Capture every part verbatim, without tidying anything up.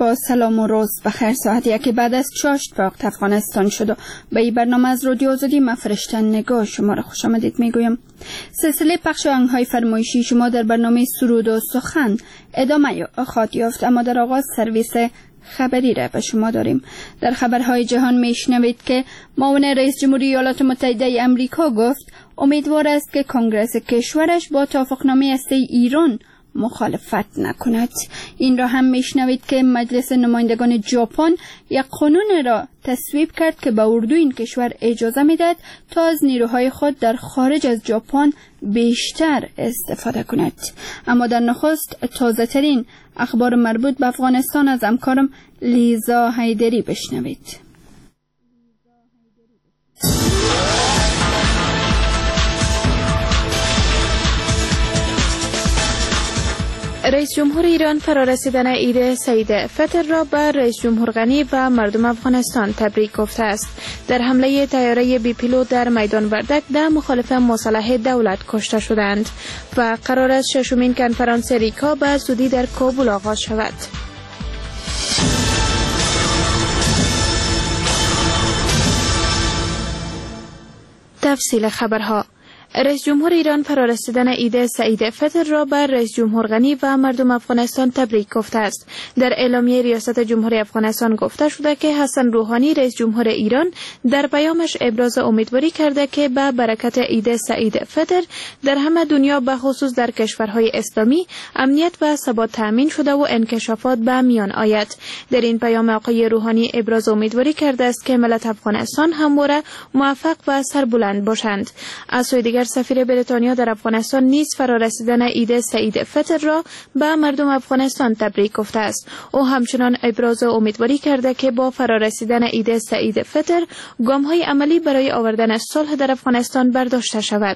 با سلام و روز بخیر. ساعت یک بعد از چاشت به وقت افغانستان شد و به این برنامه از رادیو آزادی من فرشته نگاه شما را خوش آمدید میگویم. سلسله پخش آهنگ‌های فرمایشی شما در برنامه سرود و سخن ادامه خواهد یافت، اما در آغاز سرویس خبری را به شما داریم. در خبرهای جهان میشنوید که معاون رئیس جمهوری ایالات متحده امریکا گفت امیدوار است که کنگره کشورش با توافقنامه هسته ایران مخالفت نکند. این را هم میشنوید که مجلس نمایندگان ژاپن یک قانون را تصویب کرد که به اردو این کشور اجازه میدهد تا از نیروهای خود در خارج از ژاپن بیشتر استفاده کند. اما در نخست تازه ترین اخبار مربوط به افغانستان از همکارم لیزا حیدری بشنوید. رئیس جمهور ایران فرارسیدن عید سعید فطر را به رئیس جمهور غنی و مردم افغانستان تبریک گفته است. در حمله طیاره بی پیلوت در میدان وردک ده مخالف مسلح دولت کشته شدند و قرار است ششمین کنفرانس ریکا به زودی در کابل آغاز شود. تفصیل خبرها. رئیس جمهور ایران فرارسیدن عید سعید فطر را بر رئیس جمهور غنی و مردم افغانستان تبریک گفته است. در اعلامیه ریاست جمهوری افغانستان گفته شده که حسن روحانی رئیس جمهور ایران در پیامش ابراز امیدواری کرده که به برکت عید سعید فطر در همه دنیا به خصوص در کشورهای اسلامی امنیت و ثبات تأمین شده و انکشافات به میان آید. در این پیام آقای روحانی ابراز امیدواری کرده است که ملت افغانستان همواره موفق و سربلند باشند. از سوی دیگر سفیر بریتانیا در افغانستان نیز فرارسیدن عید سعید فطر را به مردم افغانستان تبریک گفته است. او همچنان ابراز امیدواری کرده که با فرارسیدن عید سعید فطر گام‌های عملی برای آوردن صلح در افغانستان برداشته شود.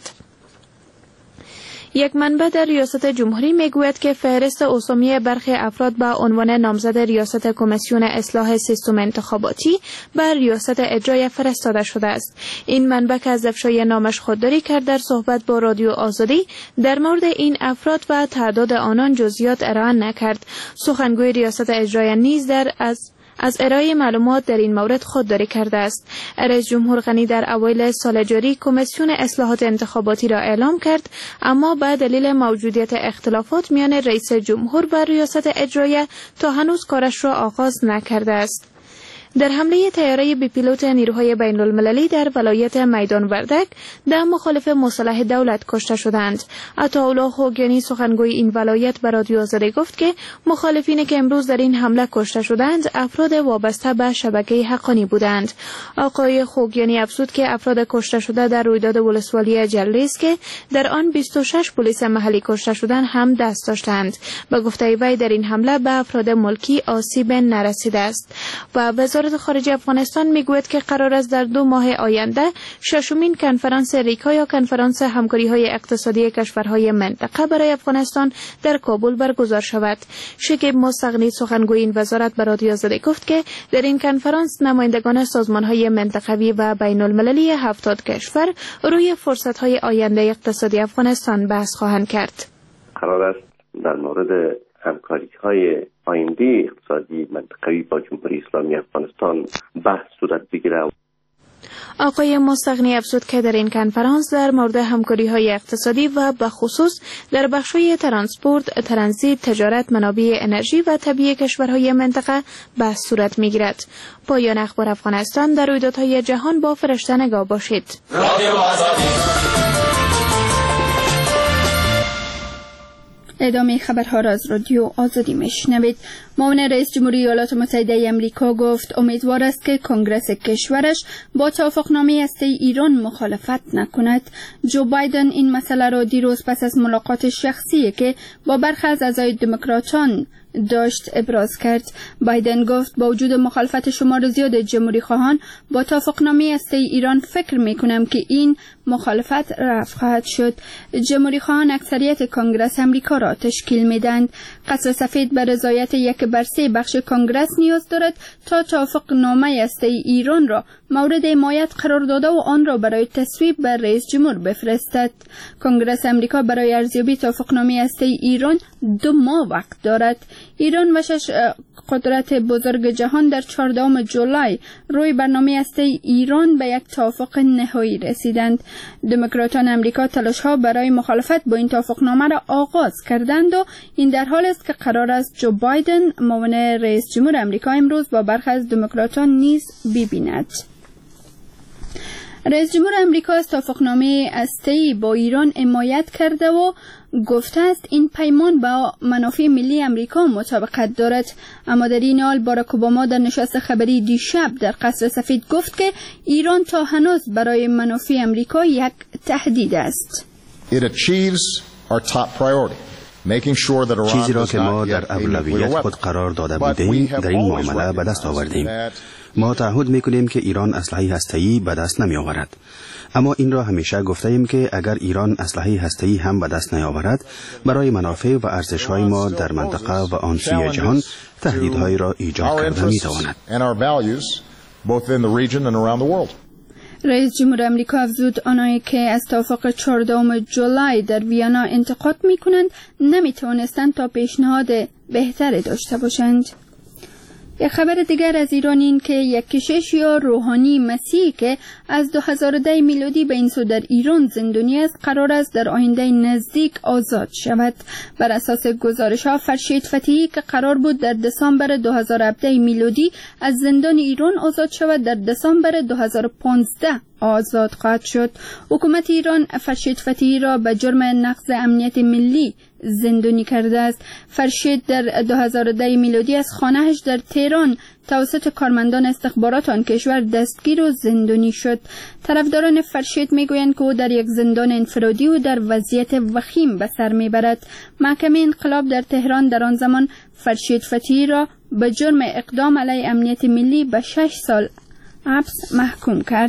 یک منبع در ریاست جمهوری میگوید که فهرست اسامی برخی افراد به عنوان نامزد ریاست کمیسیون اصلاح سیستم انتخاباتی بر ریاست اجرایی فرستاده شده است. این منبع که از افشای نامش خودداری کرد در صحبت با رادیو آزادی در مورد این افراد و تعداد آنان جزئیات ارائه نکرد. سخنگوی ریاست اجرایی نیز در از از ارائه معلومات در این مورد خودداری کرده است. رئیس جمهور غنی در اوایل سال جاری کمیسیون اصلاحات انتخاباتی را اعلام کرد، اما به دلیل موجودیت اختلافات میان رئیس جمهور و ریاست اجرایی تا هنوز کارش را آغاز نکرده است. در حمله طیاره بی پیلوت نیروهای بین المللی در ولایت میدان وردک ده مخالف مسلح دولت کشته شدند. عطاالله خوگیانی سخنگوی این ولایت به رادیو آزادی گفت که مخالفینی که امروز در این حمله کشته شدند افراد وابسته به شبکه حقانی بودند. آقای خوگیانی افزود که افراد کشته شده در رویداد ولسوالی جلیس که در آن بیست و شش پلیس محلی کشته شدند هم دست داشتند. به گفته وی در این حمله به افراد ملکی آسیب نرسیده است. و وزارت خارجه افغانستان میگوید که قرار است در دو ماه آینده ششمین کنفرانس ریکا یا کنفرانس همکاری‌های اقتصادی کشورهای منطقه برای افغانستان در کابل برگزار شود. شکیب مستغنی سخنگوی این وزارت به رادیو آزادی گفت که در این کنفرانس نمایندگان سازمان‌های منطقوی و بین المللی هفتاد کشور روی فرصت‌های آینده اقتصادی افغانستان بحث خواهند کرد. قرار است در مورد همکاری‌های آینده اقتصادی منطقوی با جمهوری اسلامی افغانستان بحث صورت بگیرد. آقای مستغنی افزود که در این کنفرانس در مورد همکاری‌های اقتصادی و به خصوص در بخش‌های ترانسپورت، ترانزیت، تجارت، منابع انرژی و طبیعی کشورهای منطقه بحث صورت می‌گیرد. پایان اخبار افغانستان. در رویدادهای جهان با فرشته نگاه باشید. ادامه خبرها را از رادیو آزادی میشنوید. معاون رئیس جمهوری ایالات متحده امریکا گفت امیدوار است که کنگره کشورش با توافقنامه هسته ایران مخالفت نکند. جو بایدن این مسئله را دیروز پس از ملاقات شخصی که با برخی از اعضای دموکراتان داشت ابراز کرد. بایدن گفت با وجود مخالفت شمار زیاد جمهوری خواهان با توافقنامه هسته ایران فکر می کنم که این مخالفت رفع خواهد شد. جمهوری خواهان اکثریت کنگره امریکا را تشکیل می دهند. قصر سفید به رضایت یک بر سه بخش کنگره نیاز دارد تا توافقنامه هسته ایران را مورد حمایت قرار داده و آن را برای تصویب بر رئیس جمهور بفرستد. کنگره امریکا برای ارزیابی توافقنامه هسته ایران دو ماه وقت دارد. ایران و شش قدرت بزرگ جهان در چهاردهم جولای روی برنامه هسته ایران به یک توافق نهایی رسیدند. دموکراتان امریکا تلاش‌ها برای مخالفت با این توافقنامه را آغاز کردند و این در حال است که قرار است جو بایدن معاون رئیس جمهور امریکا امروز با برخی از دموکراتان نیز ببیند. رئیس جمهور امریکا از توافقنامه هسته‌ای با ایران حمایت کرده و گفته است این پیمان با منافع ملی امریکا مطابقت دارد. اما در این حال باراک اوباما در نشست خبری دیشب در قصر سفید گفت که ایران تا هنوز برای منافع امریکا یک تهدید است. چیزی را که ما در اولویت خود قرار داده بودیم در این معامله به دست آوردیم. ما تعهد میکنیم که ایران اسلحه هسته‌ای به دست نمی آورد. اما این را همیشه گفته ایم که اگر ایران اسلحه هسته‌ای هم به دست نیاورد، برای منافع و ارزش‌های ما در منطقه و آن سوی جهان تهدیدهایی را ایجاد کرده می‌تواند. رئیس جمهور امریکا افزود آنهایی که از توافق چهاردهم جولای در ویانا انتقاد می‌کنند نمی‌توانستند تا پیشنهاد بهتری داشته باشند. یک خبر دیگر از ایران این که یک کشیش یا روحانی مسیحی که از دو هزار و ده میلادی به این سو در ایران زندانی است قرار است در آینده نزدیک آزاد شود. بر اساس گزارش‌ها فرشید فتحی که قرار بود در دسامبر دو هزار و هفده میلادی از زندان ایران آزاد شود در دسامبر دو هزار و پانزده آزاد خواهد شد. حکومت ایران فرشید فتحی را به جرم نقض امنیت ملی زندانی کرده است. فرشید در دو هزار و ده میلادی از خانه‌اش در تهران توسط کارمندان استخبارات آن کشور دستگیر و زندانی شد. طرفداران فرشید میگویند که او در یک زندان انفرادی و در وضعیت وخیم به سر میبرد. محکمه انقلاب در تهران در آن زمان فرشید فتحی را به جرم اقدام علیه امنیت ملی به شش سال حبس محکوم کرد.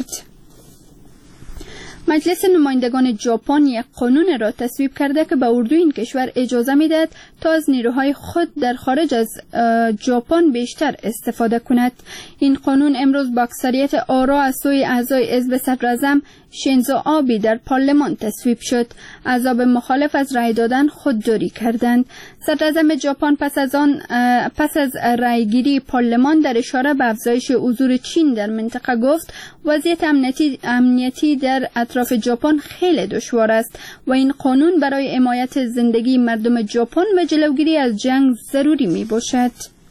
مجلس نمایندگان ژاپن یک قانون را تصویب کرده که به اردوی این کشور اجازه میدهد تا از نیروهای خود در خارج از ژاپن بیشتر استفاده کند. این قانون امروز با اکثریت آرا از سوی اعضای حزب صدراعظم شینزو آبی در پارلمان تصویب شد. احزاب مخالف از رأی دادن خودداری کردند. صدراعظم ژاپن پس از آن پس از رأیگیری پارلمان در اشاره به افزایش حضور چین در منطقه گفت وضعیت امنیتی امنیتی در اطراف ژاپن خیلی دشوار است و این قانون برای حمایت زندگی مردم ژاپن و جلوگیری از جنگ ضروری می باشد.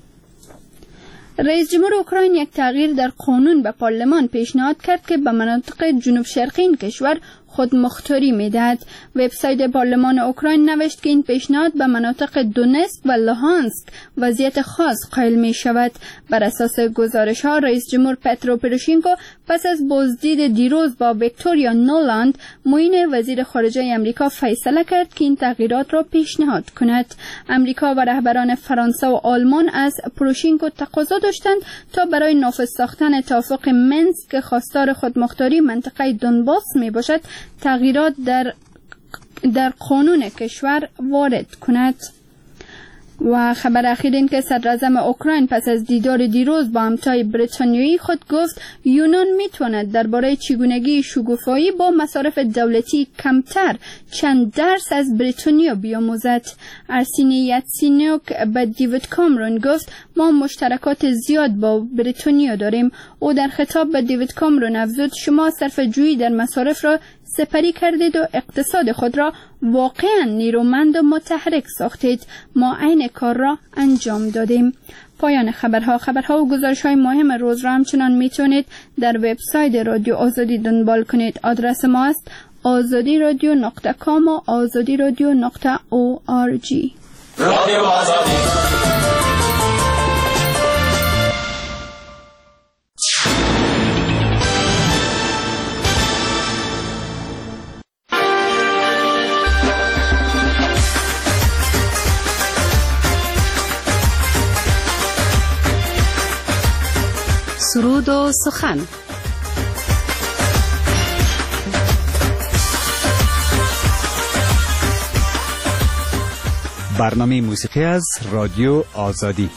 رئیس جمهور اوکراین یک تغییر در قانون به پارلمان پیشنهاد کرد که به مناطق جنوب شرقی این کشور خود مختاری میدهد. وبسایت پارلمان اوکراین نوشت که این پیشنهاد به مناطق دونتسک و لوهانسک وضعیت خاص قائل می شود. بر اساس گزارش ها رئیس جمهور پترو پروشینکو پس از بازدید دیروز با ویکتوریا نولاند معین وزیر خارجه امریکا فیصله کرد که این تغییرات را پیشنهاد کند. امریکا و رهبران فرانسه و آلمان از پروشینکو تقاضا داشتند تا برای نافذ ساختن توافق منسک که خواستار خودمختاری منطقه دونباس می باشد تغییرات در در قانون کشور وارد کند. و خبر اخیر این که صدراعظم اوکراین پس از دیدار دیروز با همتای بریتانیایی خود گفت یونان میتواند درباره چگونگی شکوفایی با مصارف دولتی کمتر چند درس از بریتانیا بیاموزد. ارسینی یاتسینیوک به دیوید کامرون گفت ما مشترکات زیاد با بریتانیا داریم. او در خطاب به دیوید کامرون افزود شما صرفه‌جویی در مصارف را سپری کردید و اقتصاد خود را واقعا نیرومند و متحرک ساختید. ما عین کار را انجام دادیم. پایان خبرها. خبرها و گزارش‌های مهم روز را همچنان میتونید در وبسایت رادیو آزادی دنبال کنید. آدرس ما است آزادی رادیو نقطه کام و آزادی رادیو نقطه او آر جی. رادیو آزادی. سرود و سخن. برنامه موسیقی از رادیو آزادی.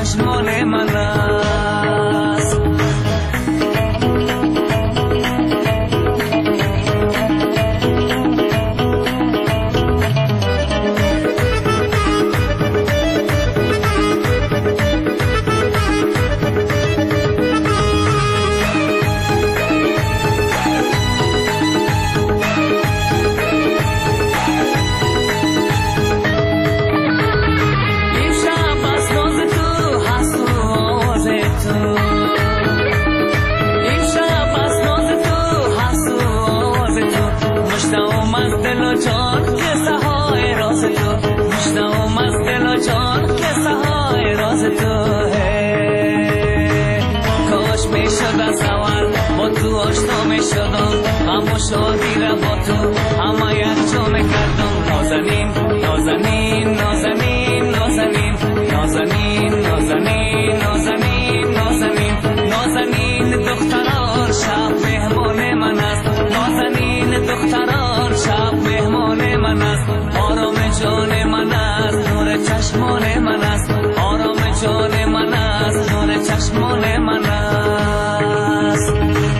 چشمان من است. شادی را با تو همه یک جامه کردم. نازنین نازنین نازنین نازنین نازنین نازنین نازنین نازنین نازنین دختران شب مهمان من است. نازنین دختران شب مهمان من است. آرام جان من است، نور چشمان من است. آرام جان من است، نور چشمان من است.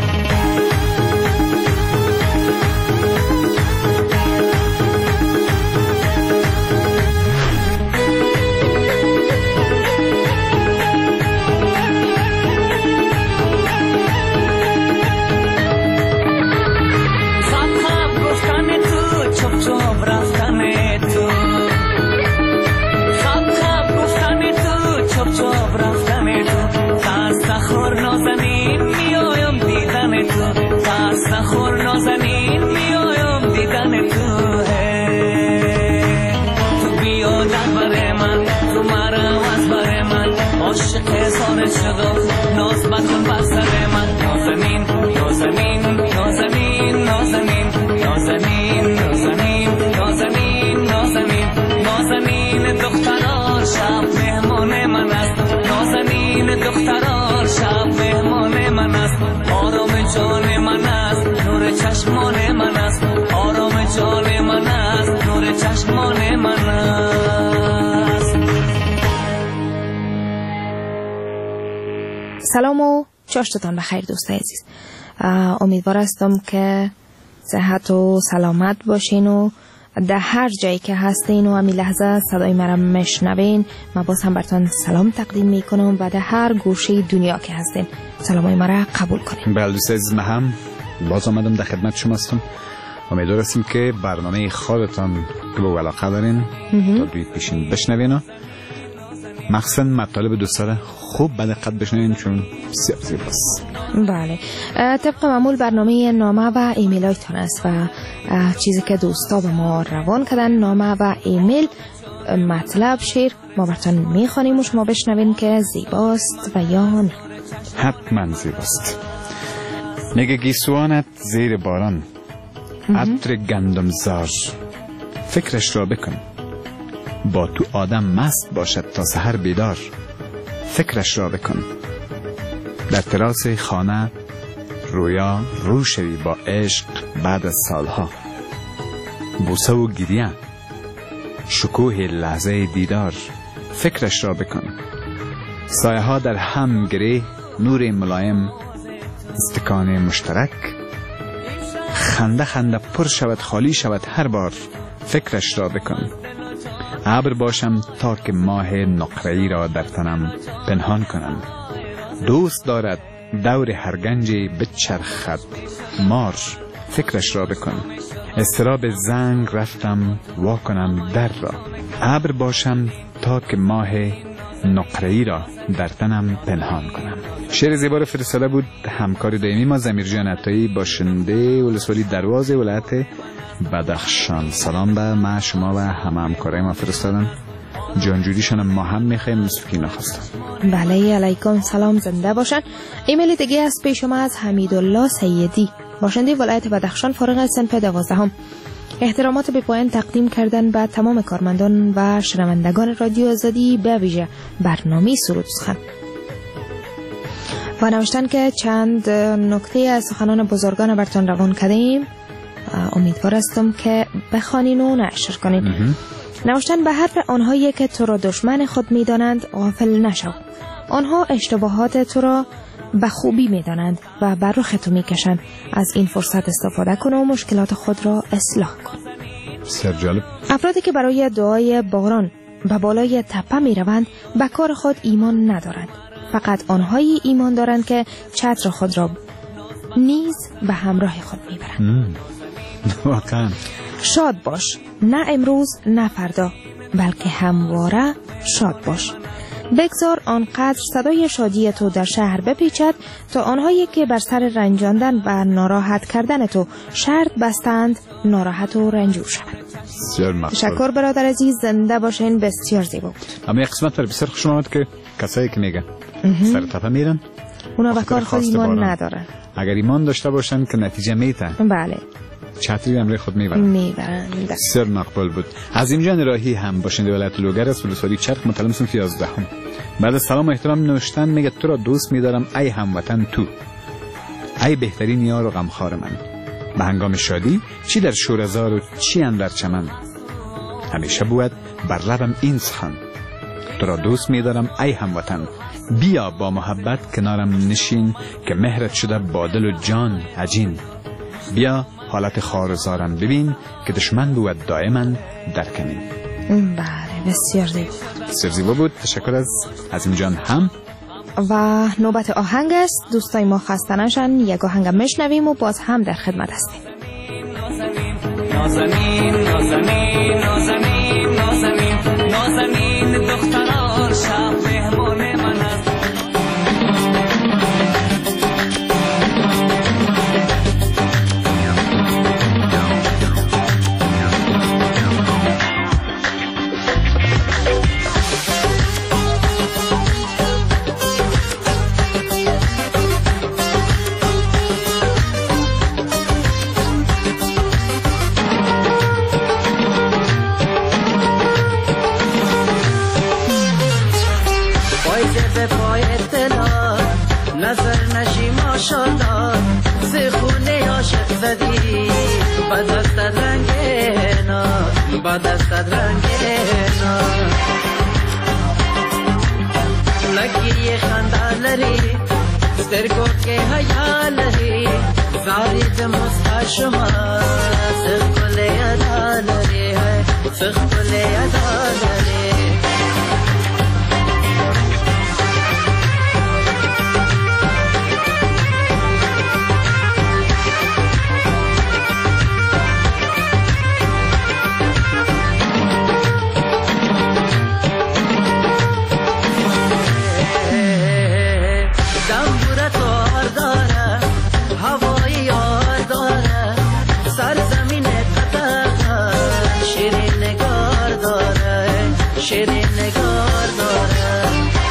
ناز مکن بر سر من. نازنین نازنین نازنین نازنین نازنین نازنین نازنین نازنین نازنین دختران شب مهمان من است. نازنین دختران شب مهمان من است. آرام جان من است، نور چشمان من است. آرام جان من است، نور چشمان من است. سلام و چاشتتان بخیر دوستای عزیز. امیدوار هستم که صحت و سلامت باشین و در هر جایی که هستین و همین لحظه صدای مرا مشنوین. من باز هم براتون سلام تقدیم میکنم و در هر گوشه دنیا که هستین سلامای مرا قبول کنین. بله دوستای عزیز، من هم باز آمدم در خدمت شما هستم. امیدوار هستم که برنامه خودتان که به علاقه دارین تا دوی پیشین بشنوین، مخصوصا مطالب دوستان خوب به دقت بشنوین چون بسیار زیباست. بله، طبق معمول برنامه نامه و ایمیل هایتان است و چیزی که دوستا به ما روان کردن، نامه و ایمیل، مطلب، شعر ما براتون میخوانیم و شما بشنوین که زیباست و یا نه. حتما زیباست. نگه گیسوانت زیر باران، عطر گندم زار، فکرش را بکن. با تو آدم مست باشد تا سحر بیدار، فکرش را بکن. در تراس خانه رویا رو شوی با عشق بعد از سالها. بوسه و گریه، شکوه لحظه دیدار، فکرش را بکن. سایه ها در هم گره، نور ملایم، استکان مشترک. خنده خنده پر شود خالی شود هر بار، فکرش را بکن. ابر باشم تا که ماه نقره‌ای را در تنم پنهان کنم. دوست دارد دور هر گنجی بچرخد مار، فکرش را بکن. استراب زنگ رفتم وا کنم در را. ابر باشم تا که ماه نقره‌ای را در تنم پنهان کنم. شعر زیبا را فرستاده بود همکار دائمی ما ضمیر جان عطایی، باشنده ولسوالی درواز ولایت بدخشان. سلام به ما شما و همه همکارای ما فرستادن. جانجوریشان ما هم میخوایم مثل که نخواستن. بله، علیکم سلام، زنده باشن. ایمیل دیگه از پیش شما از حمیدالله سیدی، باشنده ولایت بدخشان، فارغ از صنف دوازدهم. احترامات به پایان تقدیم کردن به تمام کارمندان و شنوندگان رادیو آزادی، به ویژه برنامه سرود سخن. و نوشتن که چند نکته از سخنان بزرگان براتون روان کردیم، امیدوار هستم که بخوانین و نشر کنین. نوشتن به حرف آنهایی که تو را دشمن خود میدانند غافل نشو. آنها اشتباهات تو را به خوبی می‌دانند و بر رخ تو می‌کشند. از این فرصت استفاده کن و مشکلات خود را اصلاح کن. بسیار جالب. افرادی که برای دعای باران به بالای تپه می‌روند به کار خود ایمان ندارند. فقط آنهایی ایمان دارند که چتر خود را نیز به همراه خود می‌برند. واقعا. شاد باش، نه امروز نه فردا، بلکه همواره شاد باش. بگذار آنقدر صدای شادی تو در شهر بپیچد تا آنهایی که بر سر رنجاندن و ناراحت کردن تو شرط بستند ناراحت و رنجور شوند. تشکر برادر عزیز، زنده باشین. بسیار زیبا بود. اما یک قسمت بسیار خوشم آمد که کسایی که میگن سر تپه میرن اونا به کار خود ایمان ندارن. اگر ایمان داشته باشن که نتیجه میته. بله. چتری هم روی خود میبرن. میبرن. بسیار مقبول بود. از اینجا راهی هم باشنده ولایت لوگر از ولسوالی چرخ متعلم صنف یازده هم. بعد از سلام و احترام نوشتن میگه تو را دوست میدارم ای هموطن تو، ای بهترین یار و غمخوار من، به هنگام شادی چی در شورزار و چی اندر چمن، همیشه بود بر لبم این سخن، تو را دوست میدارم ای هموطن، بیا با محبت کنارم نشین که مهرت شده با دل و جان عجین، بیا حالت خارزارم ببین که دشمن بود دائما در کمین. بله بسیار زیبا. بسیار زیبا بود. تشکر از عظیم جان هم. و نوبت آهنگ است. دوستای ما خسته نشن، یک آهنگ مشنویم و باز هم در خدمت هستیم. نازنین نازنین نازنین نازنین نازنین دختران شب مهمان من است. نظر نشی ماشالله زخونه عاشق زدی با دست رنگینا با دست رنگینا لگی خنده لری سترگو که حیا لری زارید مستا شما سخل یادا لری سخل یادا لری شیرین نگار داره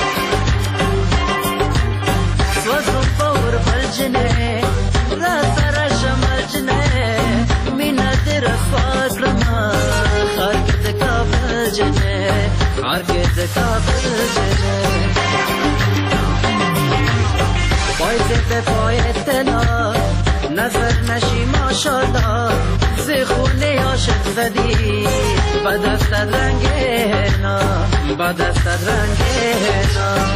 سوزم فور بلجنه را سرش ملجنه مینا در فاق رما خارک دکا بلجنه خارک دکا بلجنه پایزه به پای تلا نظر نشی ماشالله زخونه عاشق زدی با دست رنگینا با دست رنگینا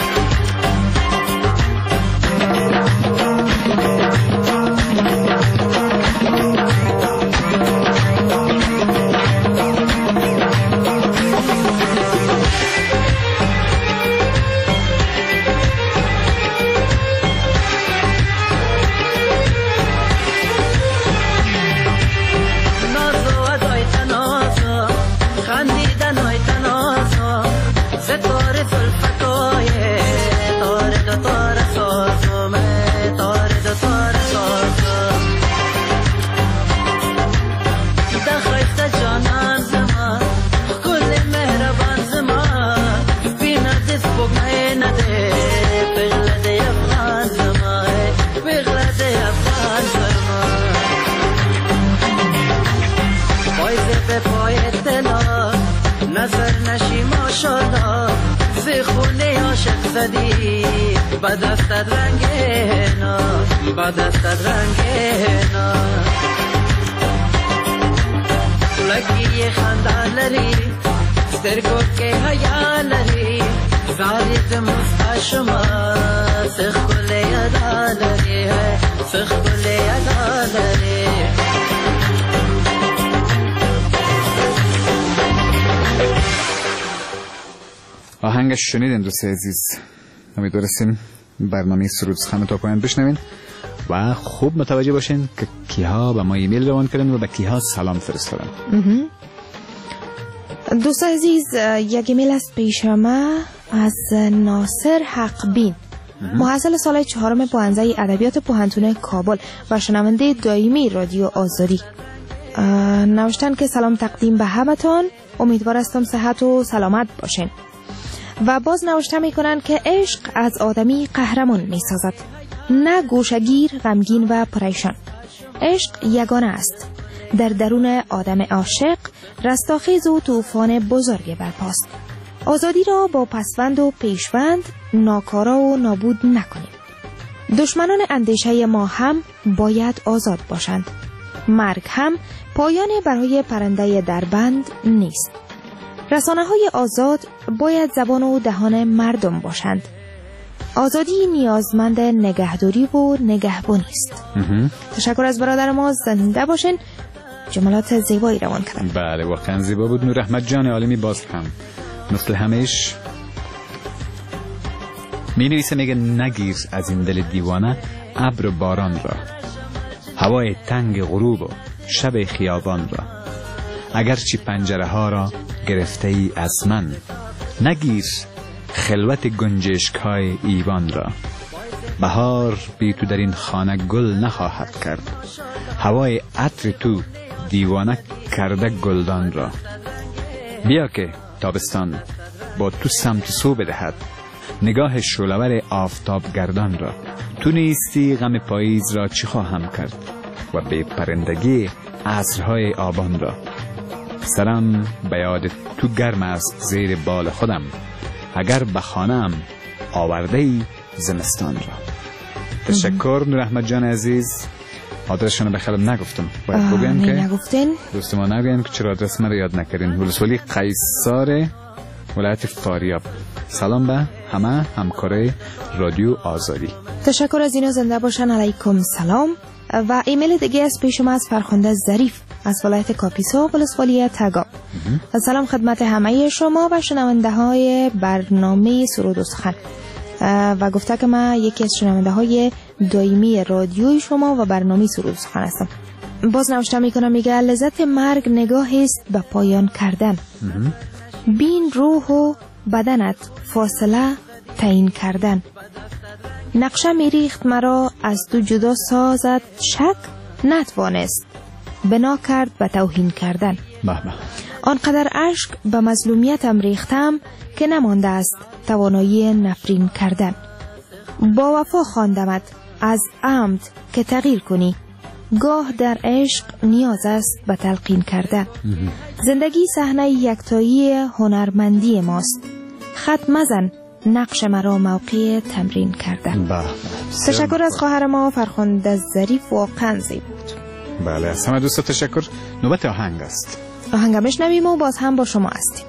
نظر نشی ماشالله زخونه عاشق زدی با دست رنگینا با دست رنگینا لگی خنده لری سترگو که حیا لری غريت مستشمى فخ كل يد علي فخ كل يد علي. آهنگش شنیدین دوست عزیز. امیدوارستیم برنامه سرود سخن تا پایان بشنوین و خوب متوجه باشین که کیها به ما ایمیل روان کردن و به کیها سلام فرستادن. دوست عزیز یک ایمیل است پیش ما از ناصر حقبین، محصل سال چهارم پوهنده ادبیات پوهنتون کابل و شنونده دائمی رادیو آزادی. نوشتن که سلام تقدیم به همتون، امیدوار هستم صحت و سلامت باشین. و باز نوشته میکنن که عشق از آدمی قهرمان میسازد، نه گوشگیر، غمگین و پریشان. عشق یگانه است، در درون آدم عاشق رستاخیز و طوفان بزرگ برپاست. آزادی را با پسوند و پیشوند ناکارا و نابود نکنیم. دشمنان اندیشه ما هم باید آزاد باشند. مرگ هم پایان برای پرنده دربند نیست. رسانه های آزاد باید زبان و دهان مردم باشند. آزادی نیازمند نگهداری و نگهبانی است. تشکر از برادر ما، زنده باشین. جملات زیبایی روان کردن. بله واقعا زیبا بود. نور احمد جان عالمی باز هم مثل همیش می نویسه، میگه نگیر از این دل دیوانه ابر و باران را، هوای تنگ غروب و شب خیابان را. اگرچه پنجره ها را گرفته ای از من، نگیر خلوت گنجشک های ایوان را. بهار بی تو در این خانه گل نخواهد کرد، هوای عطر تو دیوانه کرده گلدان را. بیا که تابستان با تو سمت سو بدهد نگاه شعله‌ور آفتاب گردان را. تو نیستی غم پاییز را چی خواهم کرد و به پرندگی عصرهای آبان را. سرم به یاد تو گرم است زیر بال خودم، اگر به خانه‌ام آورده ای زمستان را. تشکر نور احمد جان عزیز. آدرسشون به خیلی نگفتم، باید بگویم که نگفتین دوست ما نگویم که چرا آدرس من رو یاد نکردین. ولسوالی قیصار ولایت فاریاب. سلام به همه همکاره رادیو آزادی. تشکر از اینا، زنده باشن. علیکم سلام. و ایمیل دیگه از پیش ما از فرخنده ظریف از ولایت کاپیسا ولسوالی تگاب. سلام خدمت همه شما و شنونده های برنامه سرود و سخن. و گفته که من یکی از شنونده های دائمی رادیوی شما و برنامه سرود و سخن هستم. باز نوشته میکنم، میگه لذت مرگ نگاهی است به پایان کردن. بین روح و بدنت فاصله تعیین کردن. نقشه میریخت مرا از تو جدا سازد شک نتوانست، بنا کرد به توهین کردن. بابا. آنقدر عشق به مظلومیتم ریختم که نمانده است توانایی نفرین کردن. با وفا خواندمت از عمد که تغییر کنی، گاه در عشق نیاز است به تلقین کردن. زندگی صحنه یکتایی هنرمندی ماست، خط مزن نقش مرا موقع تمرین کردن. تشکر از خواهر ما فرخنده ظریف، واقعا زیبا بود. بله از همه دوستا تشکر. نوبت آهنگ است. آهنگ بشنویم و باز هم با شما هستیم.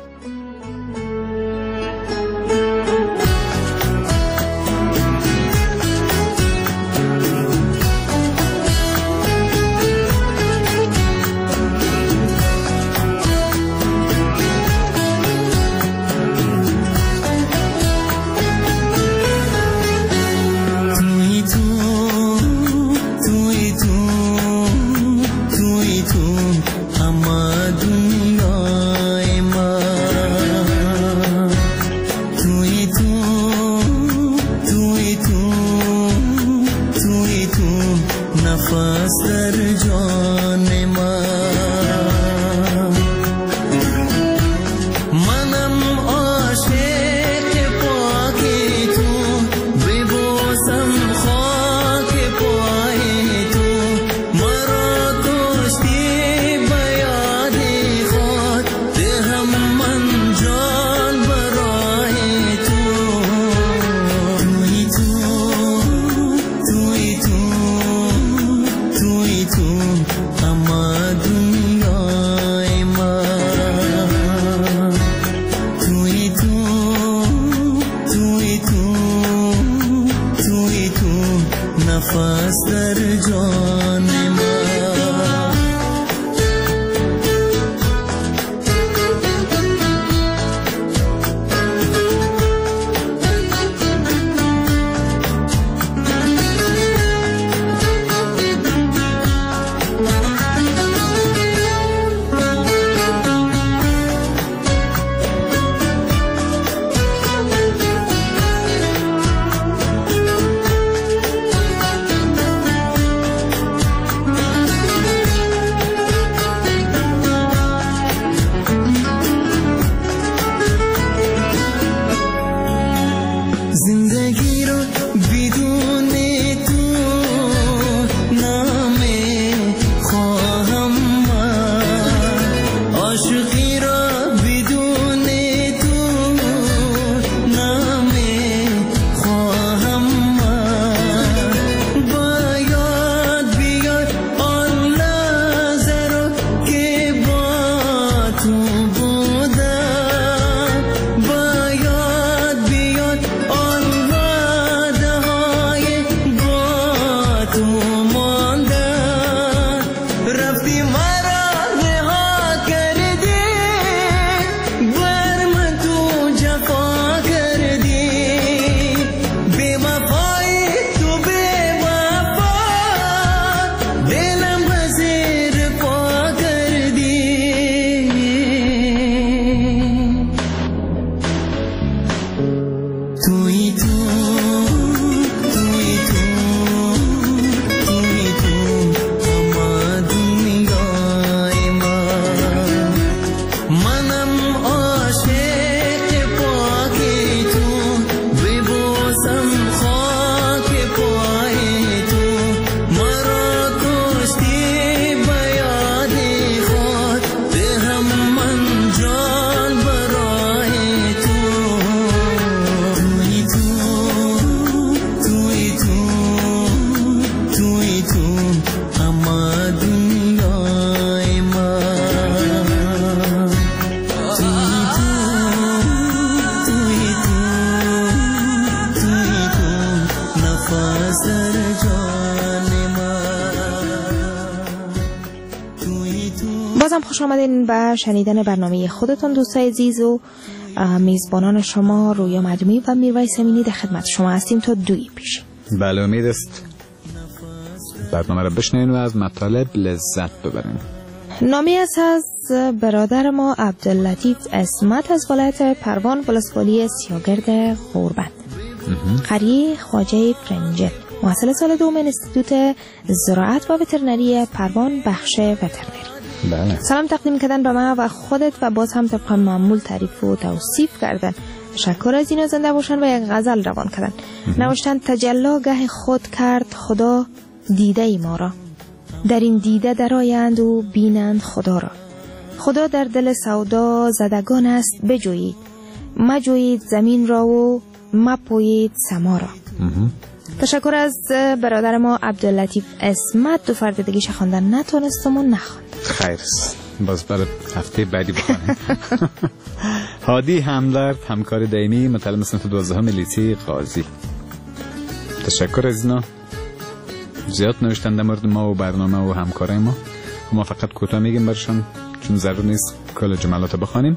توی نفس در جان من. بازم خوش آمدین به شنیدن برنامه خودتون دوستای عزیز و میزبانان شما رویا مجموعی و میرویس امینی در خدمت شما هستیم تا دوی پیش. بله امید است برنامه را بشنوین و از مطالب لذت ببرین. نامی است از برادر ما عبداللطیف اسمت از ولایت پروان ولسوالی سیاگرد غربت، قریه خواجه فرنجل، محصل سال دوم انستیتوت زراعت و وترنری پروان بخش وترنری. بله. سلام تقدیم کردن به من و خودت و باز هم طبق معمول تعریف و توصیف کردن. تشکر از اینا زنده باشن و یک غزل روان کردن. نوشتن تجلا گه خود کرد خدا دیده ای ما را، در این دیده درآیند و بینند خدا را. خدا در دل سودا زدگان است بجویید، مجویید زمین را و مپویید سما را. تشکر از برادر ما عبداللطیف اسمت. دو فرد دیگه خواندن نتونستم و نخواند. خیر باز برای هفته بعدی بخوانیم. هادی همدرد همکار دائمی مطلب صنف دوازدهم لیسه قاضی. تشکر از اینا. زیاد نوشتن در مورد ما و برنامه و همکارای ما. ما فقط کوتاه میگیم برشان چون ضرور نیست کل جملات بخوانیم.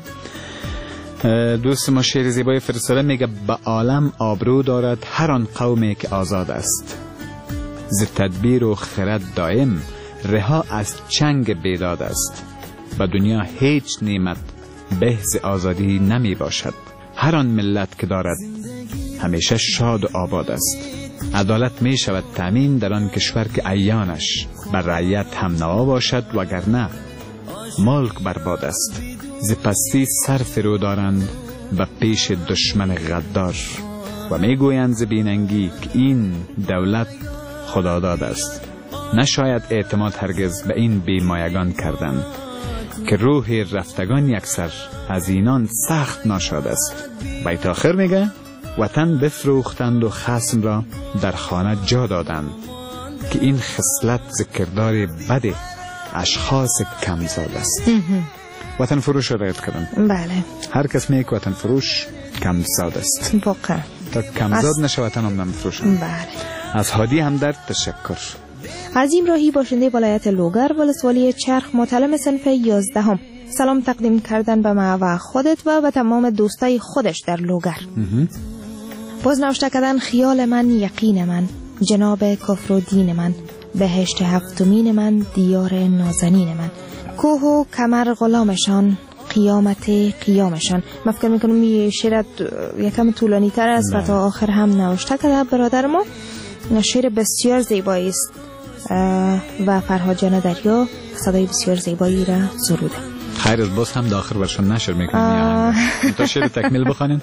دوست ما شعر زیبای فرستاده میگه به عالم آبرو دارد هر آن قومی که آزاد است، ز تدبیر و خرد دائم رها از چنگ بیداد است. و دنیا هیچ نعمت به ز آزادی نمی باشد، هر آن ملت که دارد همیشه شاد و آباد است. عدالت می شود تامین در آن کشور که عیانش بر رعیت هم نوا باشد، وگرنه ملک برباد است. ز پستی سر فرو دارند و پیش دشمن غدار، و می گویند ز بیننگی که این دولت خداداد است. نشاید اعتماد هرگز به این بیمایگان کردن، که روح رفتگان یکسر از اینان سخت ناشاد است. بیت آخر میگه وطن بفروختند و خصم را در خانه جا دادند، که این خصلت ذکردار بد اشخاص کمزاد است. وطن فروش را رعایت کردن. بله. هر کس میگه که وطن فروش کمزاد است. واقعا. تا کمزاد نشه وطن هم نمیفروشن. بله. از هادی همدرد تشکر. عظیم راهی باشنده ولایت لوگر ولسوالی چرخ متعلم صنف یازدهم سلام تقدیم کردن به ما و خودت و به تمام دوستای خودش در لوگر. باز نوشته کردن خیال من یقین من جناب کفر و دین من بهشت هفتمین من دیار نازنین من کوه و کمر غلامشان قیامت قیامشان. من فکر میکنم یه شعر یکم طولانی تر است و تا آخر هم نوشته کرده برادر ما. شعر بسیار زیبایی است و فرهاد جان دریا صدای بسیار زیبایی را سروده. خیر از باز هم داخل برشان نشر میکنیم تا شعر تکمیل بخوانین.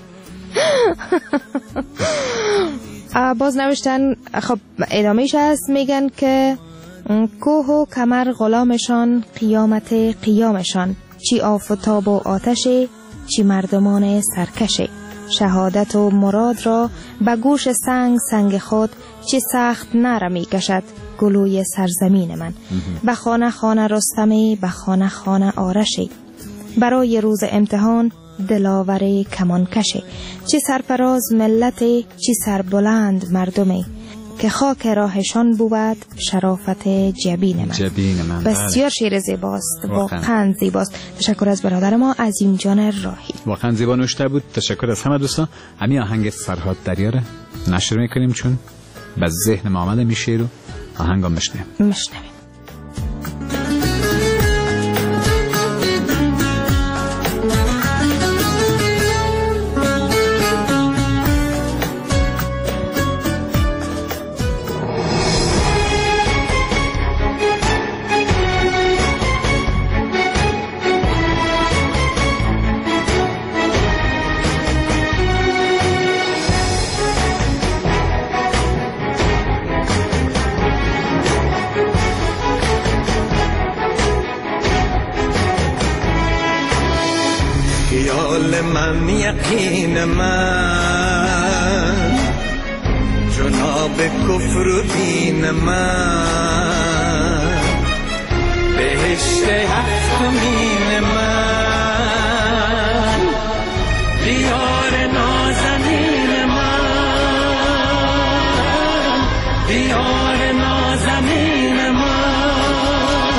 باز نوشتن خب ادامهش هست میگن که کوه و کمر غلامشان قیامت قیامشان چی آفتاب و آتشه چی مردمان سرکشه شهادت و مراد را به گوش سنگ سنگ خود چی سخت نرمی کشد گلوی سرزمین من به خانه خانه رستمی به خانه خانه آرشی برای روز امتحان دلاور کمان کشه چی سرفراز ملت چی سربلند مردمی که خاک راهشان بود شرافت جبین من. جبین من بسیار شعر زیباست، واقعا زیباست. تشکر از برادر ما عظیم جان راهی، واقعا زیبا نوشته بود. تشکر از همه دوستان. همین آهنگ فرهاد دریا رو نشر میکنیم چون به ذهن ما آمده میشه رو آهنگا میشنویم میشنویم من یقین من جناب کفر و دین من بهشت هفتمین من دیار نازنین من دیار نازنین من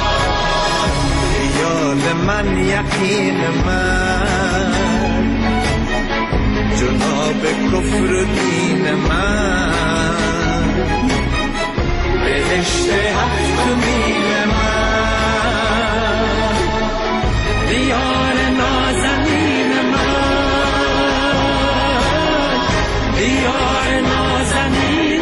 خیال من یقین من جناب کفر و دین من بهشت هفتمین من دیار نازنین من دیار نازنین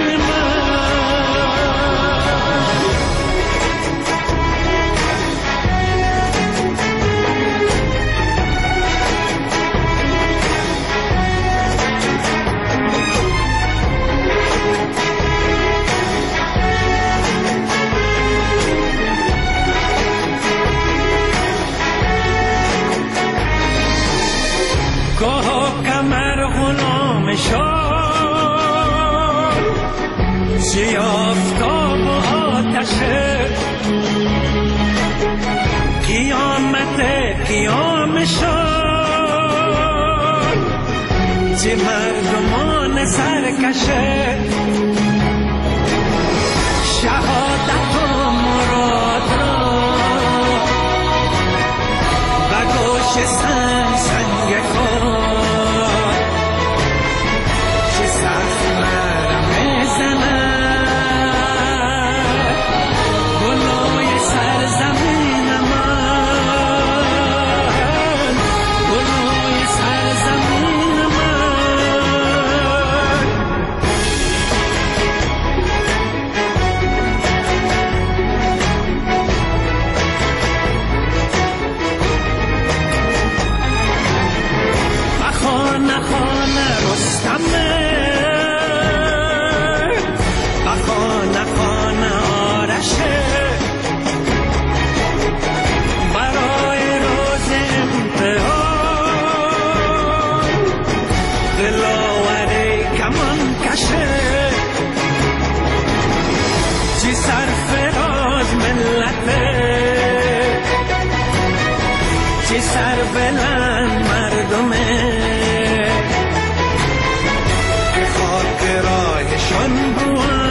چی آفتاب و آتشه قیامت قیامشان چی مردمان سرکشه شهادت و مراد را و گوش سنگ سنگ خود چی سخت مرم زنه سر بلند مردمه که خاک راهشان بود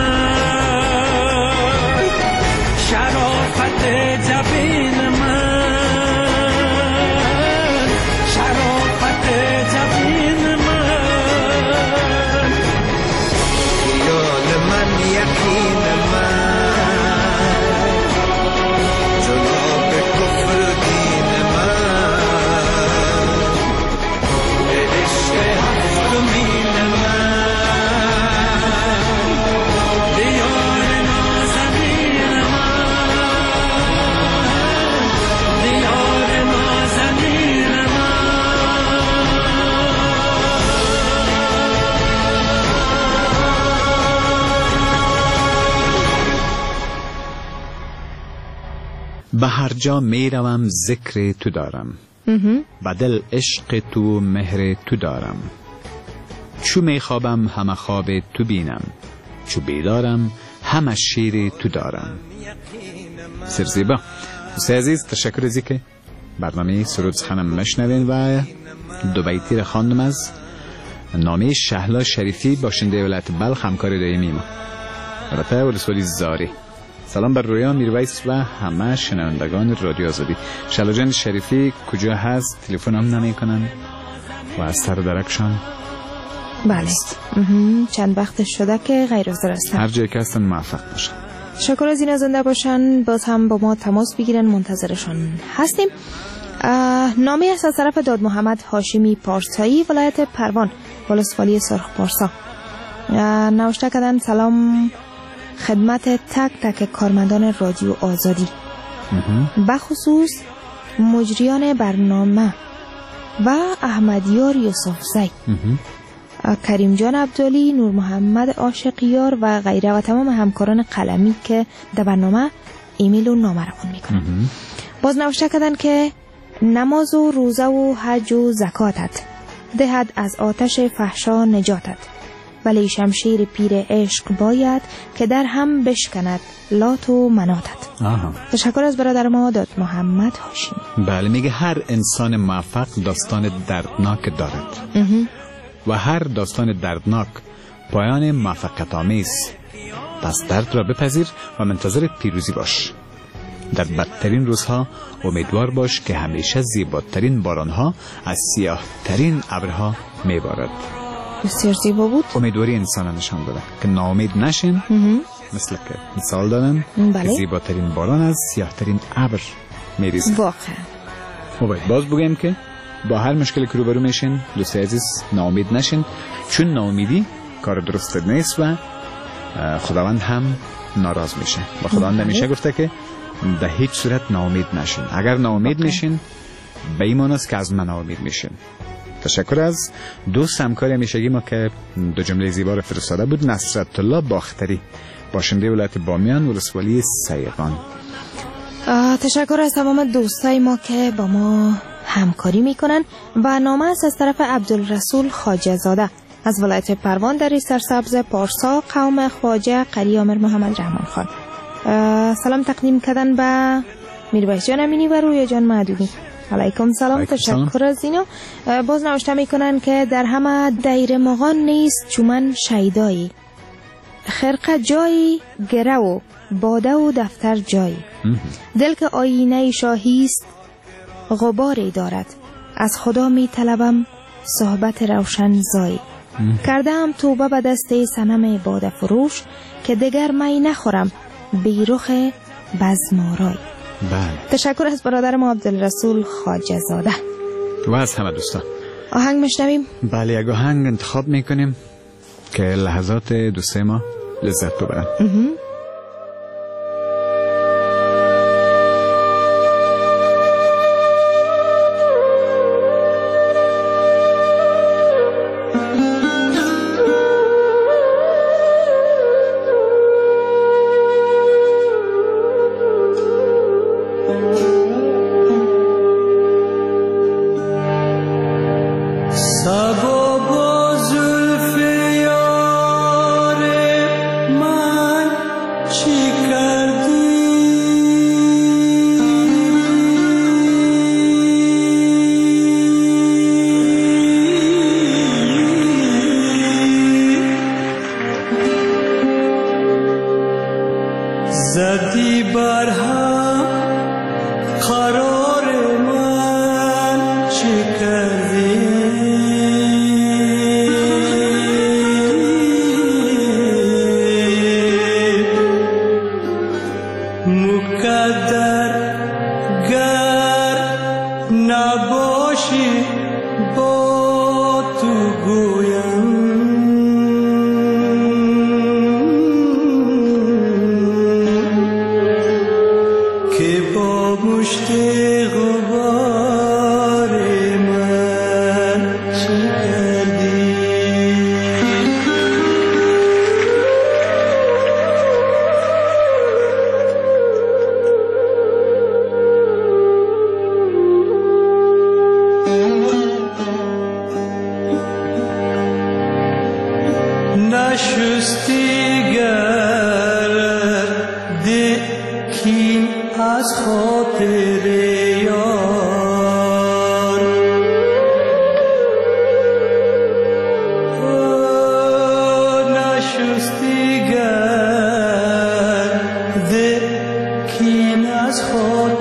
به هر جا می روم ذکر تو دارم، به دل عشق تو مهر تو دارم. چو می خوابم همه خواب تو بینم، چو بیدارم همه شیر تو دارم. سرزیبا دوستای عزیز، تشکر از اینکه برنامه سرود سخنم مشنوین و دو بیتی را خواندم از نامه شهلا شریفی باشنده ولایت بلخ، همکار دائمی ما البته ولسوالی زاری. سلام بر رویا میرویس و همه شنوندگان رادیو آزادی. شهلا جان شریفی کجا هست؟ تلفن هم نمی کنن و از سر درکشان. بله چند وقت شده که غیر حاضر هستن. هر جایی که هستن موفق باشن. شکر از این زنده باشن، باز هم با ما تماس بگیرن، منتظرشان هستیم. نامه از طرف داد محمد هاشمی پارسایی، ولایت پروان، ولسوالی سرخ پارسا. نوشته کردن سلام خدمت تک تک کارمندان رادیو آزادی، بخصوص مجریان برنامه و احمدیار یوسف زی، کریم جان عبدالی، نور محمد عاشقیار و غیره و تمام همکاران قلمی که در برنامه ایمیل و نامه را خون میکنن. باز نوشته کردن که نماز و روزه و حج و زکاتت دهد از آتش فحشا نجاتت، ولی شمشیر پیر عشق باید که در هم بشکند لات و مناتت. آها. تشکر از برادر ما داد محمد هاشمی. بله، میگه هر انسان موفق داستان دردناک دارد و هر داستان دردناک پایان موفقیت آمیز. پس درد را بپذیر و منتظر پیروزی باش. در بدترین روزها امیدوار باش که همیشه زیباترین بارانها از سیاه ترین ابرها میبارد. بسیار زیبا بود. امیدواری انسان نشان داده که ناامید نشین، مثل که مثال دادن بله. که زیباترین باران از سیاه ترین ابر میریزه. واقعا ما باید باز بگیم که با هر مشکلی که روبرو میشین دوستای عزیز ناامید نشین، چون ناامیدی کار درست نیست و خداوند هم ناراض میشه و خداوند همیشه گفته که به هیچ صورت ناامید نشین. اگر ناامید میشین به این معنی است که از من ناامید میشین. تشکر از دوست همکار همیشگی ما که دو جمله زیبا را فرستاده بود، نصرت الله باختری، باشنده ولایت بامیان، ولسوالی سیغان. تشکر از تمام دوستای ما که با ما همکاری میکنن و نامه است از طرف عبدالرسول خواجه زاده از ولایت پروان در سرسبز پارسا، قوم خواجه قری عامر محمد رحمان خان. سلام تقدیم کردن به میرویس جان امینی و رویا جان معدودی. علیکم سلام. تشکر از اینا. باز نوشته میکنن که در همه دیر مغان نیست چومن شیدایی، خرقه جایی گره و باده و دفتر جایی، دل که آینه شاهیست غباری دارد، از خدا می طلبم صحبت روشن زایی، کردم توبه به دسته صنم باده فروش، که دگر می نخورم بیرخ بزمارای. بله. تشکر از برادر ما عبدالرسول خواجه زاده و از همه دوستان. آهنگ مشنویم. بله، یک آهنگ انتخاب میکنیم که لحظات دوستای ما لذت ببرن. زدی بر هم قرار من چی کردی مقدر گر نباشی با تو گویم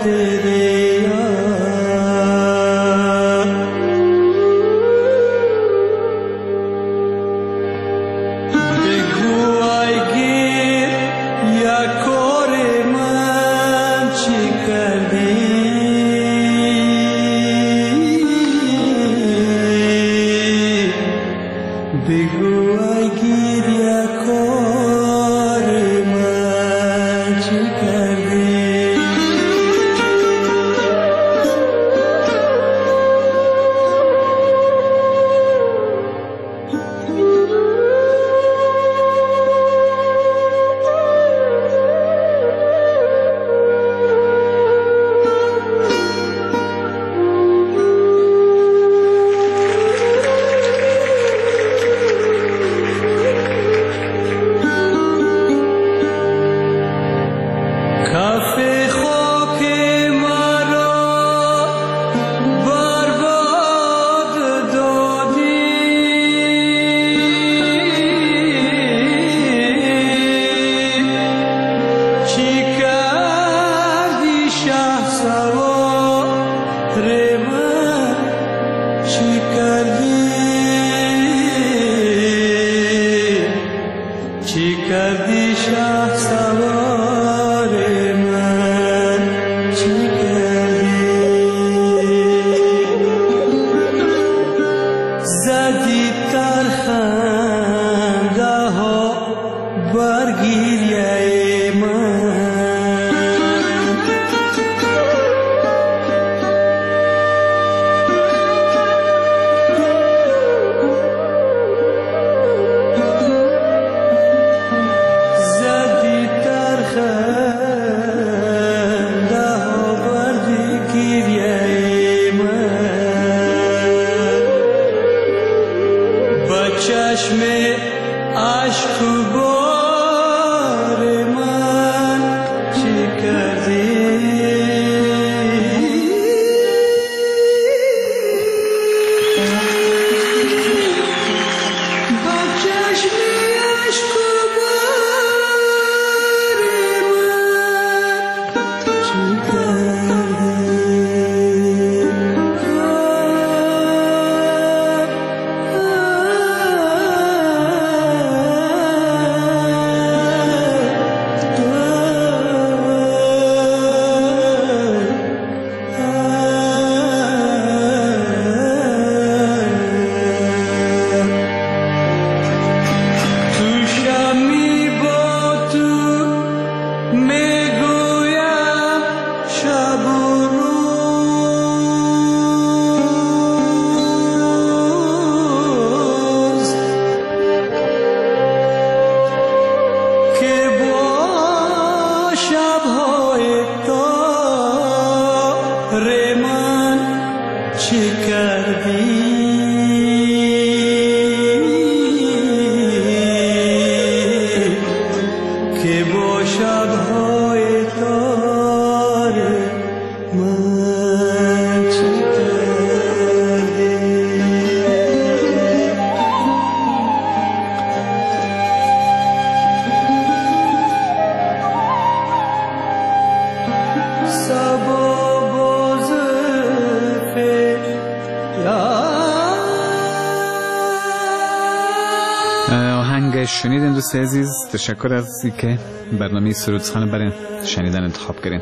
شنیدین دوست عزیز، تشکر از اینکه برنامه سرود سخن برای شنیدن انتخاب کردین.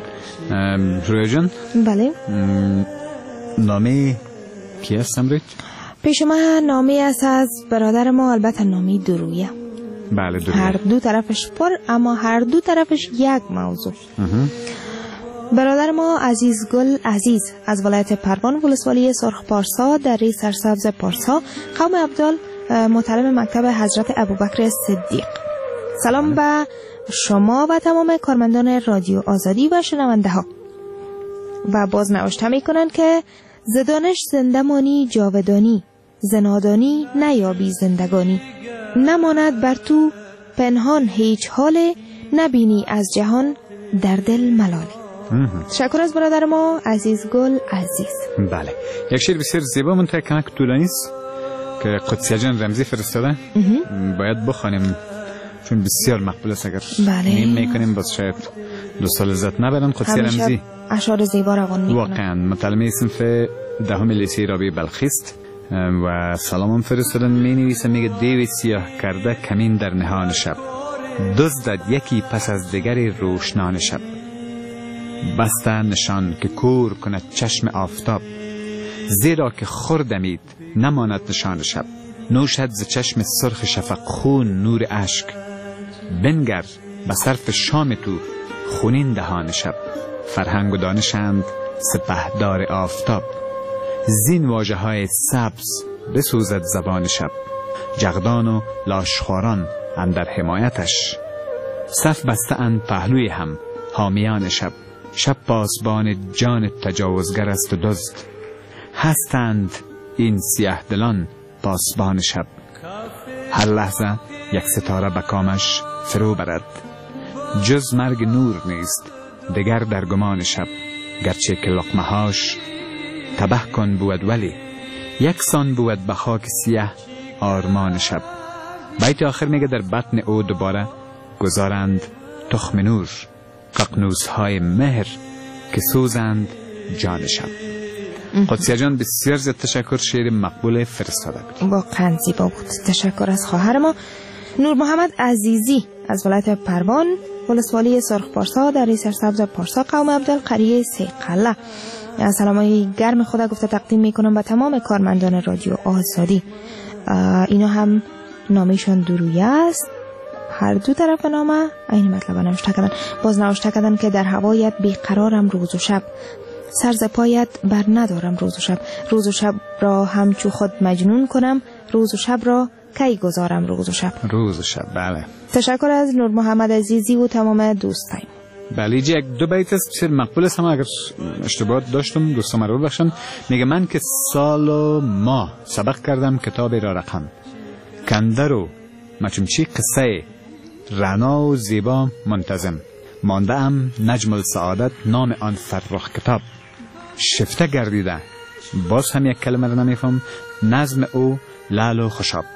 رویا جان، بله، نامه کی است امروز؟ پیش ما نامه است از برادر ما، البته نامه درویه. بله درویه. هر دو طرفش پر، اما هر دو طرفش یک موضوع. برادر ما عزیز گل عزیز از ولایت پروان ولسوالی سرخ پارسا در ری سرسبز پارسا قوم عبدال متعلم مکتب حضرت ابوبکر صدیق. سلام به شما و تمام کارمندان رادیو آزادی و شنونده ها. و باز نوشته می کنند که زدانش زندمانی جاودانی، زنادانی نیابی زندگانی، نماند بر تو پنهان هیچ حال، نبینی از جهان در دل ملالی. تشکر از برادر ما عزیز گل عزیز. بله، یک شعر بسیار زیبا منتها کمک طولانی است که قدسی جان رمزی فرستاده، باید بخوانیم چون بسیار مقبول است. اگر بله. نیم میکنیم باز شاید دوست لذت نبرن. قدسی رمزی اشعار زیبا روان میکنه. واقعا متعلم صنف دهم لیسه رابعه بلخی است و سلامم فرستادن. می نویسه میگه دیو سیاه کرده کمین در نهان شب، دزدد یکی پس از دیگری روشنان شب. بسته نشان که کور کند چشم آفتاب، زیرا که خوردمید نماند نشان شب. نوشد ز چشم سرخ شفق خون نور اشک، بنگر به صرف شام تو خونین دهان شب. فرهنگ و دانشند سپهدار آفتاب، زین واژه های سبز بسوزد زبان شب. جغدان و لاشخواران اندر حمایتش، صف بسته اند پهلوی هم حامیان شب. شب پاسبان جان تجاوزگر است و دزد، هستند این سیاه دلان پاسبان شب. هر لحظه یک ستاره به کامش فرو برد، جز مرگ نور نیست دگر در گمان شب. گرچه که لقمه هاش تبه کن بود ولی، یکسان بود به خاک سیاه آرمان شب. بیت آخر میگه در بطن او دوباره گذارند تخم نور، ققنوس های مهر که سوزند جان شب. قدسیه جان بسیار زیاد تشکر، شعر مقبول فرستاده بود. واقعا زیبا بود. تشکر از خواهر ما نور محمد عزیزی از ولایت پروان، ولسوالی سرخ پارسا در سرسبز پارسا قوم عبدالقریه سیقله. سلامای گرم خدا گفته تقدیم میکنم به تمام کارمندان رادیو آزادی. اینا هم نامشون درویه است، هر دو طرف نامه این مطلب نوشته کردن. باز نوشته کردن که در هوایت بیقرارم روز و شب، سر ز پایت بر ندارم روز و شب. روز و شب را همچو خود مجنون کنم، روز و شب را کی گذارم روز و شب. روز و شب، بله. تشکر از نور محمد عزیزی و تمام دوستان. بله، یک دو بیت است بسیار مقبول است، هم اگر اشتباه داشتم دوستان مرا ببخشن. میگه من که سال و ماه سبق کردم کتاب را رقم، کندرو مچمچی قصه رنا و زیبا منتظم. مانده ام نجم السعادت نام آن فرخ کتاب، شفته گردیده باز هم یک کلمه را نمیفهم نظم او لعل و خشاب.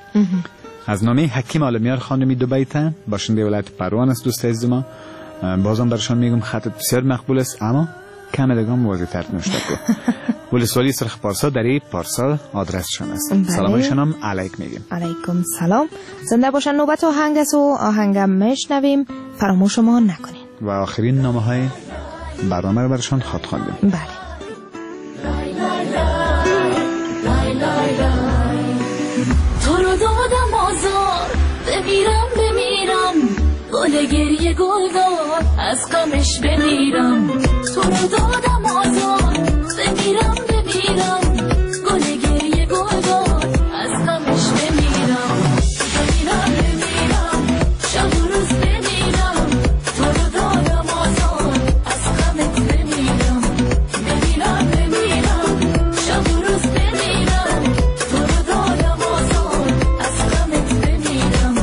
از نامه حکیم عالمیار خانمی دو بیته، باشنده ولایت پروان است دوست عزیز ما. بازم برشان میگم خط بسیار مقبول است، اما کم دگم واضح تر نوشته کو. ولسوالی سرخ پارسا در ای پارسا آدرسشان است. سلامشان هم علیک میگیم. علیکم سلام. زنده باشن. نوبت آهنگ است و آهنگم میشنویم، فراموش ما نکنین. و آخرین نامه های برنامه رو برشان خط خواندیم. بله. تو رو دادم آزار، بمیرم بمیرم، گل گریه گل دار از غمش بمیرم. تو رو دادم آزار، بمیرم بمیرم، گل گریه گل دار از غمش بمیرم. بمیرم بمیرم، شب و روز بمیرم، تو رو دادم آزار از غمت بمیرم. بمیرم بمیرم، شب و روز بمیرم، تو رو دادم آزار از غمت بمیرم.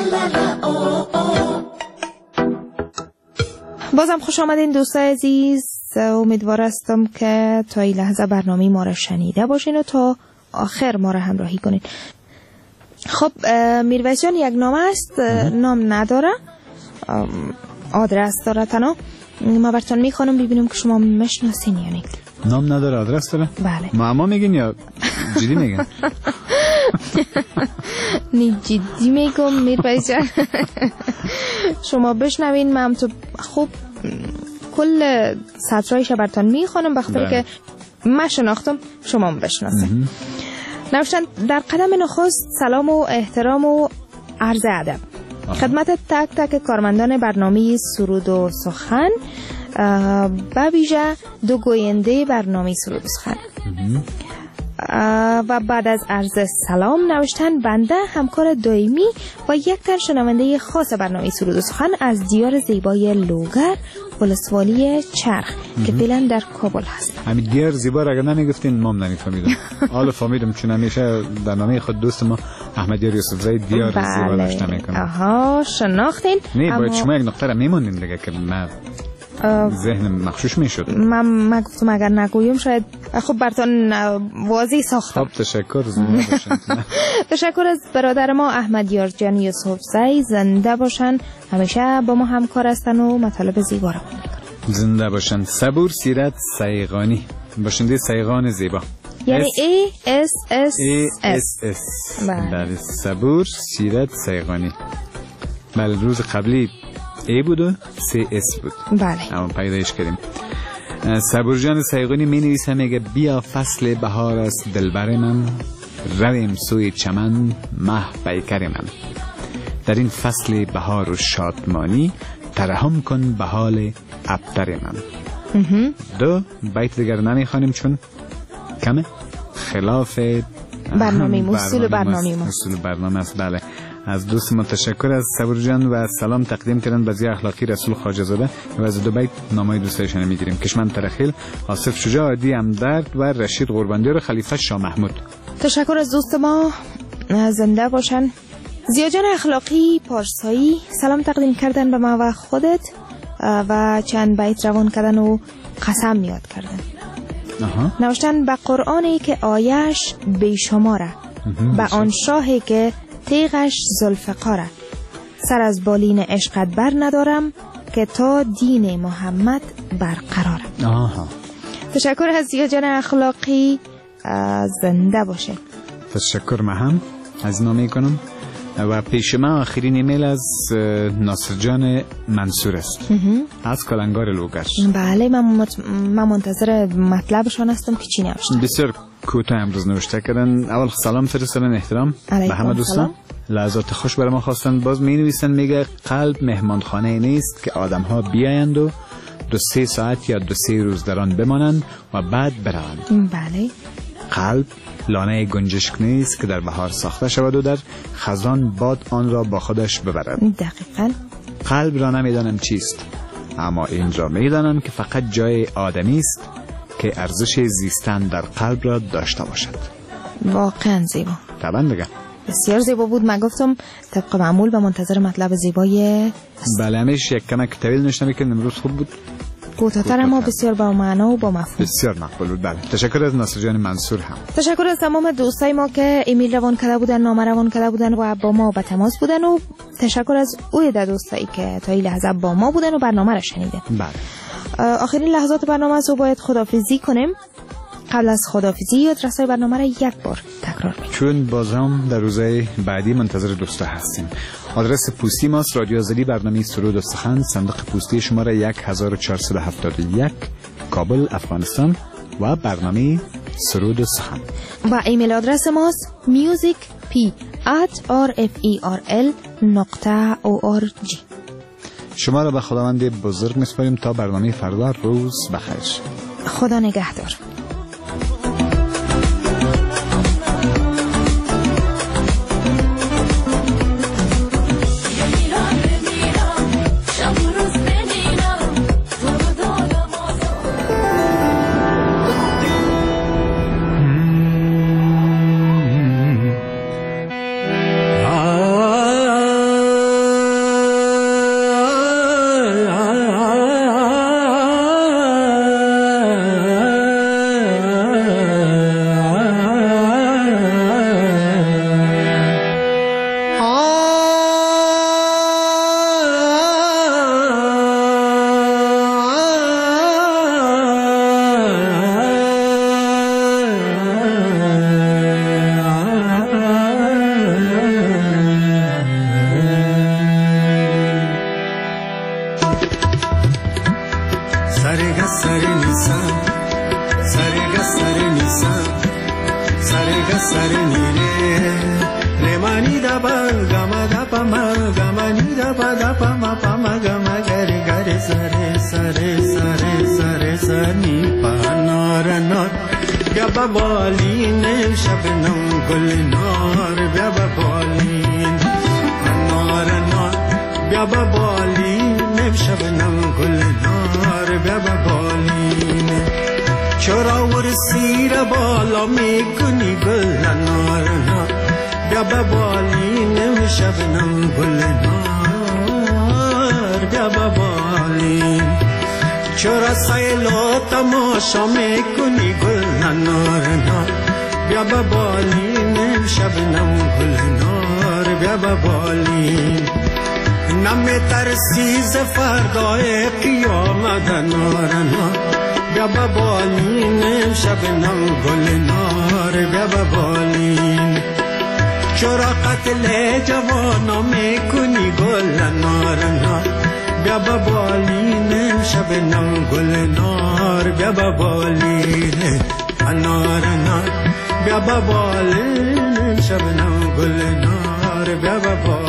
بازم خوش آمدین دوستای عزیز. امیدوار هستم که تا این لحظه برنامه ما را شنیده باشین و تا آخر ما را همراهی کنین. خب میرویس جان یک نامه است، نام نداره، آدرس داره تنها. ما براتون میخوانم ببینم که شما میشناسین یا نه. نام نداره آدرس داره؟ بله. معما میگین یا جدی میگین؟ نی جدی میگم میرویس جان. شما بشنوین، من تو خوب کل سطرهایش براتون میخوانم بخاطر که من شناختم شما هم بشناسین. نوشتن در قدم نخست سلام و احترام و عرض ادب خدمت تک تک کارمندان برنامه سرود و سخن، به ویژه دو گوینده برنامه سرود و سخن. و بعد از عرض سلام نوشتن بنده همکار دائمی و یک تن شنونده خاص برنامه سرود و سخن از دیار زیبای لوگر ولسوالی چرخ که فعلا در کابل هست. همین دیار زیبا را اگر نمیگفتین ما هم نمیفهمیدم. حالا فهمیدم چون همیشه برنامه خود دوست ما احمد یار یوسفزی دیار بله. زیبا داشته میکنه. آها شناختین؟ نه باید شما یک نقطه را میمونین دیگه که من ذهن مخشوش میشد. من من گفتم اگر نگویم شاید خب براتون واضح ساختم. خب تشکر زنده باشن. تشکر از برادر ما احمد یار جان یوسفزی، زنده باشن، همیشه با ما همکار هستن و مطالب زیبا را میکنن. زنده باشن. صبور سیرت سیغانی، باشنده سیغان زیبا، یعنی ای اس اس اس اس. بله صبور سیرت سیغانی. بله روز قبلی ای بود و سی اس بود. بله اما پیدایش کردیم. صبور جان سیغانی می نویسه، میگه بیا فصل بهار است دلبر من، رویم سوی چمن مه پیکر من، در این فصل بهار و شادمانی ترحم کن به حال ابتر من. دو بیت دیگر نمی خوانیم چون کمه، خلاف برنامه موصول برنامه موصول برنامه است. بله از دوست ما تشکر از صبور جان و سلام تقدیم کردن به زی اخلاقی رسول خواجه زاده و از دو بیت نامه دوستایشان میگیریم. کشمن ترخیل، آصف شجاع، عادی امدرد و رشید قرباندیار و خلیفه شاه محمود. تشکر از دوست ما، زنده باشن. زیاجان اخلاقی پارسایی سلام تقدیم کردن به ما و خودت و چند بیت روان کردن و قسم یاد کردن. آها. نوشتن به قرآنی که آیش بیشماره، به آن شاهی که تیغش ذوالفقاره، سر از بالین عشقت بر ندارم که تا دین محمد برقراره. آها. تشکر از زیاجان اخلاقی، زنده باشه. تشکر مهم از نامه کنم و پیش ما آخرین ایمیل از ناصر جان منصور است از کلنگار لوگش. بله من, مت... من منتظر مطلبشان هستم که چی نوشتن. بسیار کوتاه امروز نوشته کردن. اول سلام فرستادن، احترام به همه دوستان، لحظات خوش برای ما خواستن. باز می نویسن، میگه قلب مهمانخانه نیست که آدم ها بیایند و دو سه ساعت یا دو سه روز در آن بمانند و بعد بروند. بله. قلب لانه گنجشک نیست که در بهار ساخته شود و در خزان باد آن را با خودش ببرد. دقیقاً. قلب را نمیدانم چیست، اما این را میدانم که فقط جای آدمی است که ارزش زیستن در قلب را داشته باشد. واقعا زیبا. طبعا دیگه بسیار زیبا بود. من گفتم طبق معمول به منتظر مطلب زیبای. بله همیش یک کمک طویل نوشته میکنم، امروز خوب بود. کوتاه‌تر اما بسیار با معنا و با مفهوم. بسیار مقبول بود. بله تشکر از ناصر جان منصور هم. تشکر از تمام دوستای ما که ایمیل روان کرده بودن، نامه روان کرده بودن و با ما به تماس بودن و تشکر از اوی ده دوستایی که تا این لحظه با ما بودن و برنامه را شنیدن. بله. آخرین لحظات برنامه رو باید خداحافظی کنیم. قبل از خداحافظی آدرس‌های برنامه را یک بار تکرار می‌کنم چون بازم در روزهای بعدی منتظر دوستا هستیم. آدرس پستی ماست رادیو آزادی، برنامه سرود و سخن، صندوق پستی شماره هزار و چهارصد و هفتاد و یک، کابل افغانستان و برنامه سرود و سخن. و ایمیل آدرس ماست music p at rferl نقطه org. شما را به خداوند بزرگ میسپاریم تا برنامه فردا. روز بخیر. خدا نگهدار. گسر نیره ریمانی دا با گما دا پا ما گمانی دا با دا پا ما پا ما گما گری گری سره سره سره سره سنی پا نار نار بیا با بالین شبنم گل نار بیا با بالین نار نار بیا با بالین شبنم گل نار بیا با بالین چرا ورسی را بالا میکنی گل نار نار بیا با بالین شبنم گل نار بیا با بالین چرا سیلا تماشا میکنی گل نار نار بیا با بالین شبنم گل نار بیا با بالین نمی ترسی ز فردای قیامت نار نار بیا با بالین شبنم گل نار بیا با بالین چرا قتل جوانا میکنی گل نار نار بیا با بالین شبنم گل نار بیا با بالین نار نار بیا با بالین شبنم گل نار بیا با بالین